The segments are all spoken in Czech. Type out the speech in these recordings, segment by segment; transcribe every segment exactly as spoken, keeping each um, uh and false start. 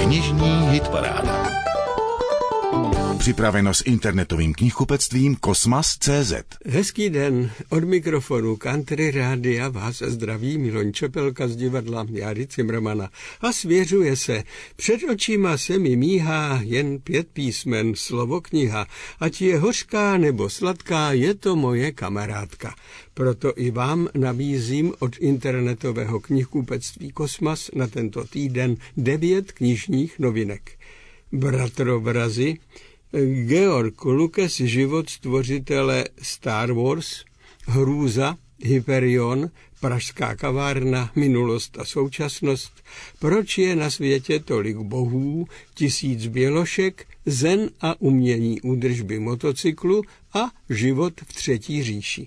Knižní hitparáda. Připraveno s internetovým knihkupectvím Kosmas tečka cé zet. Hezký den, od mikrofonu Country Rádia vás zdraví Miloň Čepelka z divadla Járy Cimrmana a svěřuje se. Před očima se mi míhá jen pět písmen, slovo kniha, ať je hořká nebo sladká, je to moje kamarádka. Proto i vám nabízím od internetového knihkupectví Kosmas na tento týden devět knižních novinek. Bratrovrazy, Georg Lucas, život stvořitele Star Wars, Hrůza, Hyperion, Pražská kavárna, minulost a současnost, proč je na světě tolik bohů, tisíc bělošek, zen a umění údržby motocyklu a život v třetí říši.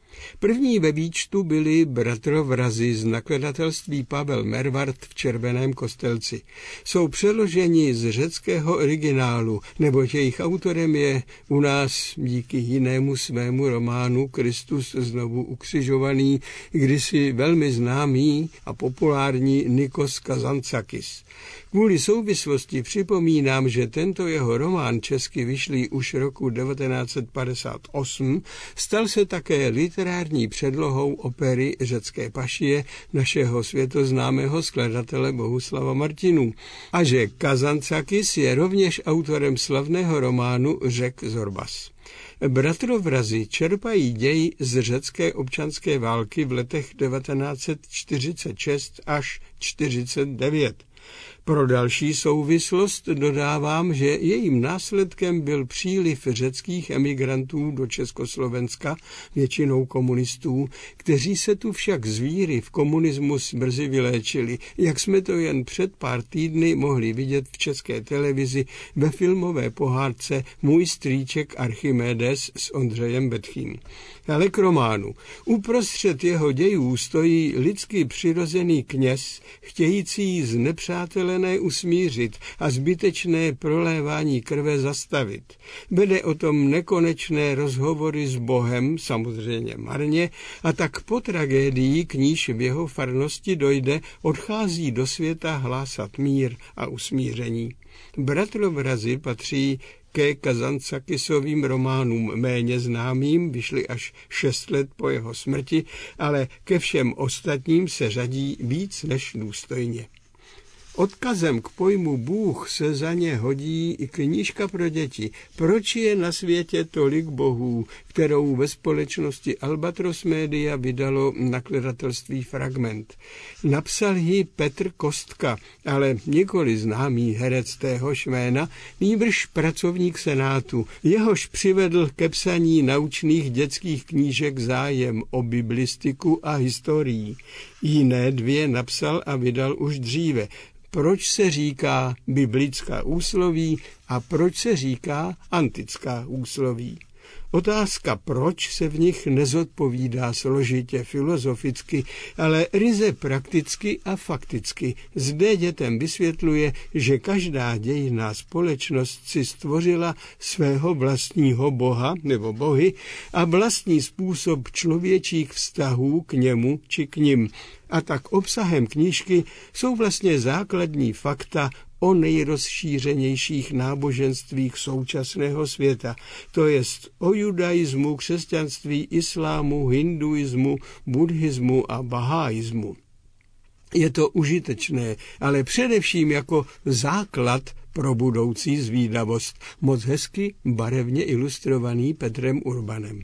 První ve výčtu byli Bratrovrazy z nakladatelství Pavel Mervart v Červeném Kostelci. Jsou přeloženi z řeckého originálu, neboť jejich autorem je u nás díky jinému svému románu Kristus znovu ukřižovaný, kdysi velmi známý a populární Nikos Kazantzakis. Kvůli souvislosti připomínám, že tento jeho román česky vyšlý už roku devatenáct set padesát osm stal se také literární předlohou opery Řecké pašie našeho světoznámého skladatele Bohuslava Martinů a že Kazantzakis je rovněž autorem slavného románu Řek Zorbas. Bratrovrazy čerpají děj z řecké občanské války v letech devatenáct set čtyřicet šest až čtyřicet devět. Pro další souvislost dodávám, že jejím následkem byl příliv řeckých emigrantů do Československa, většinou komunistů, kteří se tu však z víry v komunismus brzy vyléčili, jak jsme to jen před pár týdny mohli vidět v České televizi ve filmové pohádce Můj strýček Archimedes s Ondřejem Betchým. Ale k románu. Uprostřed jeho dějů stojí lidsky přirozený kněz, chtějící znepřátelené usmířit a zbytečné prolévání krve zastavit. Vede o tom nekonečné rozhovory s Bohem, samozřejmě marně, a tak po tragédii, k níž v jeho farnosti dojde, odchází do světa hlásat mír a usmíření. Bratrovrazy patří ke Kazantzakisovým románům méně známým, vyšly až šest let po jeho smrti, ale ke všem ostatním se řadí víc než důstojně. Odkazem k pojmu Bůh se za ně hodí i knížka pro děti Proč je na světě tolik bohů, kterou ve společnosti Albatros Media vydalo nakladatelství Fragment. Napsal ji Petr Kostka, ale nikoli známý herec téhož jména, nýbrž pracovník Senátu, jehož přivedl ke psaní naučných dětských knížek zájem o biblistiku a historii. Jiné dvě napsal a vydal už dříve. Proč se říká biblická úsloví a proč se říká antická úsloví. Otázka proč se v nich nezodpovídá složitě filozoficky, ale ryze prakticky a fakticky. Zde dětem vysvětluje, že každá dějinná společnost si stvořila svého vlastního boha nebo bohy a vlastní způsob člověčích vztahů k němu či k nim. A tak obsahem knížky jsou vlastně základní fakta o nejrozšířenějších náboženstvích současného světa, to jest o judaismu, křesťanství, islámu, hinduismu, buddhismu a baháismu. Je to užitečné, ale především jako základ pro budoucí zvídavost, moc hezky barevně ilustrovaný Petrem Urbanem.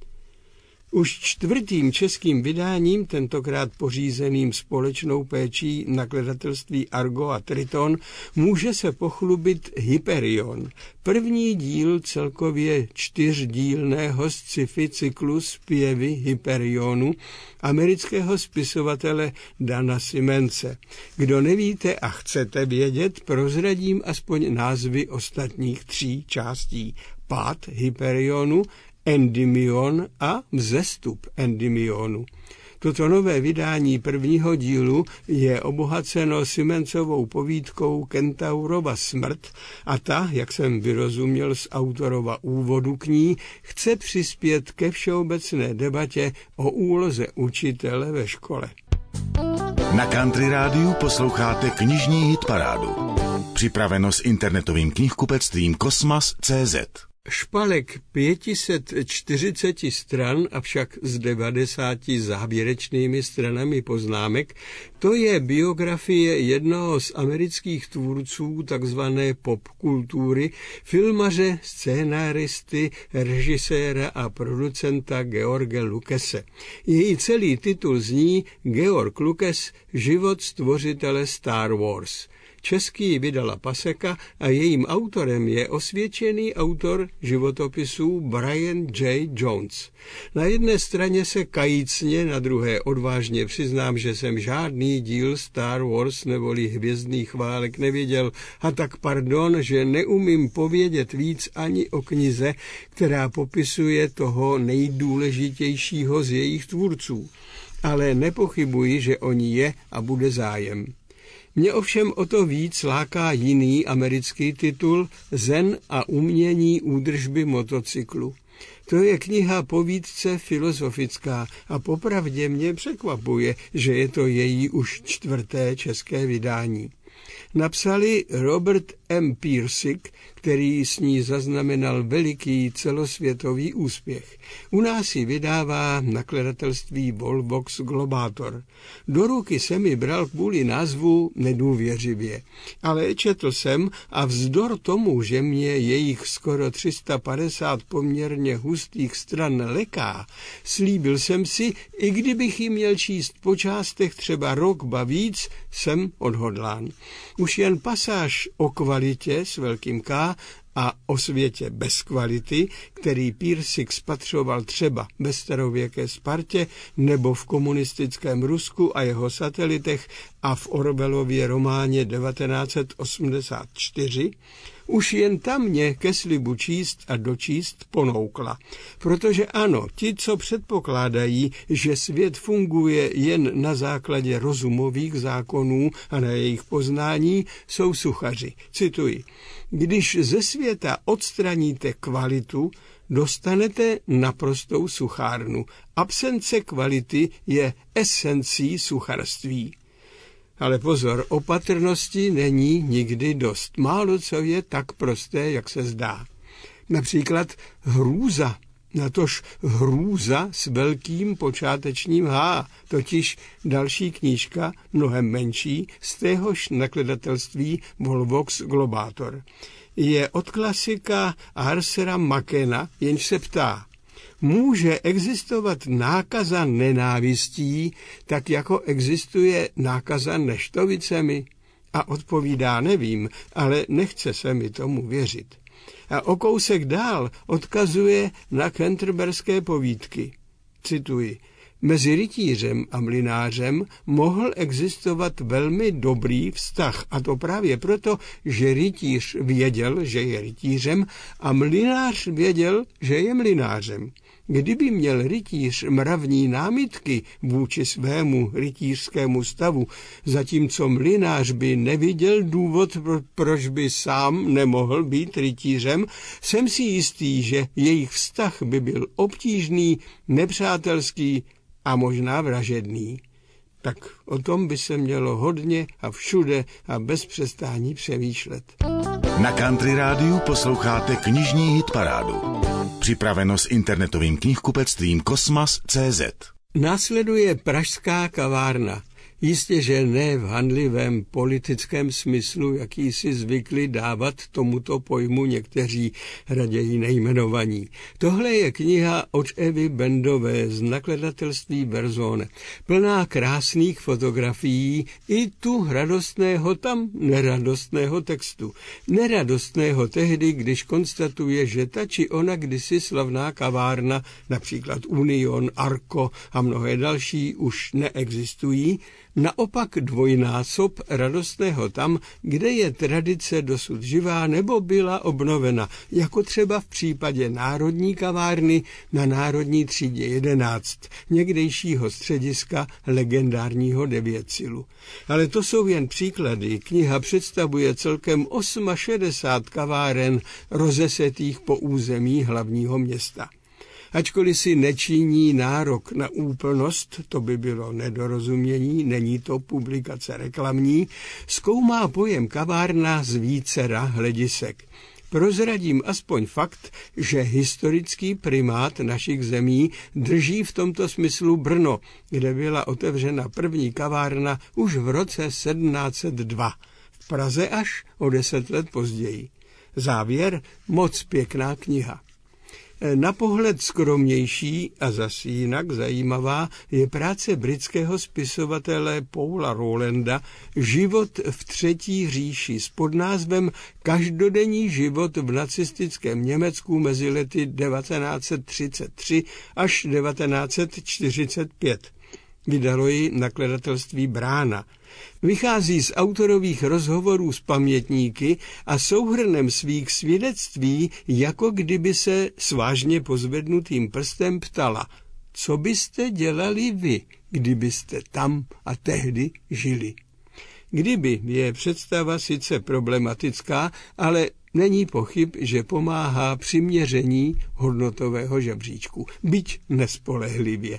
Už čtvrtým českým vydáním, tentokrát pořízeným společnou péčí nakladatelství Argo a Triton, může se pochlubit Hyperion, první díl celkově čtyřdílného sci-fi cyklu Zpěvy Hyperionu amerického spisovatele Dana Simmonse. Kdo nevíte a chcete vědět, prozradím aspoň názvy ostatních tří částí. Pád Hyperionu, Endymion a Vzestup Endymionu. Toto nové vydání prvního dílu je obohaceno Simmonsovou povídkou Kentaurova smrt a ta, jak jsem vyrozuměl z autorova úvodu k ní, chce přispět ke všeobecné debatě o úloze učitele ve škole. Na Country Rádiu posloucháte knižní hitparádu. Připraveno s internetovým knihkupectvím Kosmas tečka cé zet. Špalek pět set čtyřicet stran, avšak s devadesáti závěrečnými stranami poznámek, to je biografie jednoho z amerických tvůrců takzvané popkultury, filmaře, scénáristy, režiséra a producenta George Lucase. Její celý titul zní Georg Lucas, život stvořitele Star Wars. Český vydala Paseka a jejím autorem je osvědčený autor životopisů Brian J. Jones. Na jedné straně se kajícně, na druhé odvážně přiznám, že jsem žádný díl Star Wars neboli Hvězdných válek neviděl, a tak pardon, že neumím povědět víc ani o knize, která popisuje toho nejdůležitějšího z jejich tvůrců. Ale nepochybuji, že o ní je a bude zájem. Mě ovšem o to víc láká jiný americký titul Zen a umění údržby motocyklu. To je kniha povídce filozofická a popravdě mě překvapuje, že je to její už čtvrté české vydání. Napsali Robert M. Pirsig, který s ní zaznamenal veliký celosvětový úspěch. U nás ji vydává nakladatelství Volvox Globátor. Do ruky se mi bral kvůli názvu nedůvěřivě, ale četl jsem a vzdor tomu, že mě jejich skoro tři sta padesát poměrně hustých stran leká, slíbil jsem si, i kdybych ji měl číst po částech třeba rok ba víc, jsem odhodlán. Už jen pasáž o kvalitě s velkým K a o světě bez kvality, který Pirsig spatřoval třeba ve starověké Spartě nebo v komunistickém Rusku a jeho satelitech a v Orwellově románě devatenáct set osmdesát čtyři, už jen tam mě ke slibu číst a dočíst ponoukla. Protože ano, ti, co předpokládají, že svět funguje jen na základě rozumových zákonů a na jejich poznání, jsou suchaři. Cituji. Když ze světa odstraníte kvalitu, dostanete naprostou suchárnu. Absence kvality je esencí sucharství. Ale pozor, opatrnosti není nikdy dost. Málo co je tak prosté, jak se zdá. Například hrůza, natož hrůza s velkým počátečním H, totiž další knížka, mnohem menší, z téhož nakladatelství Volvox Globátor. Je od klasika Arthura Makena, jenž se ptá, může existovat nákaza nenávistí, tak jako existuje nákaza neštovicemi? A odpovídá, nevím, ale nechce se mi tomu věřit. A o kousek dál odkazuje na canterberské povídky. Cituji. Mezi rytířem a mlynářem mohl existovat velmi dobrý vztah, a to právě proto, že rytíř věděl, že je rytířem, a mlynář věděl, že je mlynářem. Kdyby měl rytíř mravní námitky vůči svému rytířskému stavu, zatímco mlynář by neviděl důvod, proč by sám nemohl být rytířem, jsem si jistý, že jejich vztah by byl obtížný, nepřátelský a možná vražedný. Tak o tom by se mělo hodně a všude a bez přestání přemýšlet. Na Country Rádiu posloucháte knižní hitparádu. Připraveno s internetovým knihkupectvím Kosmas tečka cé zet. Následuje Pražská kavárna. Jistě, že ne v handlivém politickém smyslu, jaký si zvykli dávat tomuto pojmu někteří raději nejmenovaní. Tohle je kniha od Evy Bendové z nakladatelství Verzone, plná krásných fotografií i tu radostného tam neradostného textu. Neradostného tehdy, když konstatuje, že ta či ona kdysi slavná kavárna, například Union, Arco a mnohé další, už neexistují, naopak dvojnásob radostného tam, kde je tradice dosud živá nebo byla obnovena, jako třeba v případě Národní kavárny na Národní třídě jedenáct, někdejšího střediska legendárního Devětsilu. Ale to jsou jen příklady. Kniha představuje celkem šedesát osm kaváren rozesetých po území hlavního města. Ačkoliv si nečiní nárok na úplnost, to by bylo nedorozumění, není to publikace reklamní, zkoumá pojem kavárna z vícera hledisek. Prozradím aspoň fakt, že historický primát našich zemí drží v tomto smyslu Brno, kde byla otevřena první kavárna už v roce sedmnáct set dva. V Praze až o deset let později. Závěr, moc pěkná kniha. Na pohled skromnější a zas jinak zajímavá je práce britského spisovatele Paula Rowlanda Život v třetí říši s podnázvem Každodenní život v nacistickém Německu mezi lety devatenáct set třicet tři až devatenáct set čtyřicet pět. Vydalo ji nakladatelství Brána. Vychází z autorových rozhovorů s pamětníky a souhrnem svých svědectví, jako kdyby se s vážně pozvednutým prstem ptala, co byste dělali vy, kdybyste tam a tehdy žili. Kdyby je představa sice problematická, ale není pochyb, že pomáhá přiměření hodnotového žebříčku, byť nespolehlivě.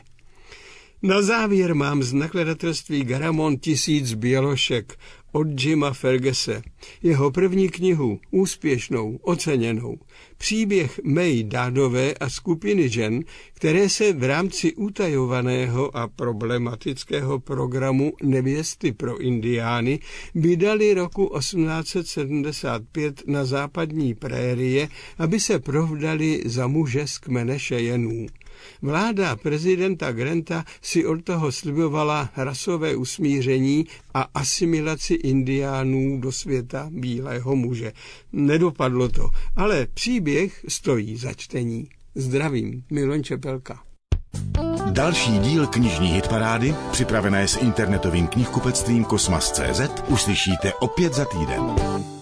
Na závěr mám z nakladatelství Garamond tisíc bělošek od Jima Ferguse. Jeho první knihu, úspěšnou, oceněnou. Příběh May Dádové a skupiny žen, které se v rámci utajovaného a problematického programu Nevěsty pro indiány vydali roku osmnáct set sedmdesát pět na západní prérie, aby se provdali za muže z kmene Cheyenů. Vláda prezidenta Granta si od toho slibovala rasové usmíření a asimilaci indiánů do světa bílého muže. Nedopadlo to, ale příběh stojí za čtení. Zdravím, Miloš Čepelka. Další díl knižní hitparády, připravené s internetovým knihkupectvím Kosmas tečka cé zet, uslyšíte opět za týden.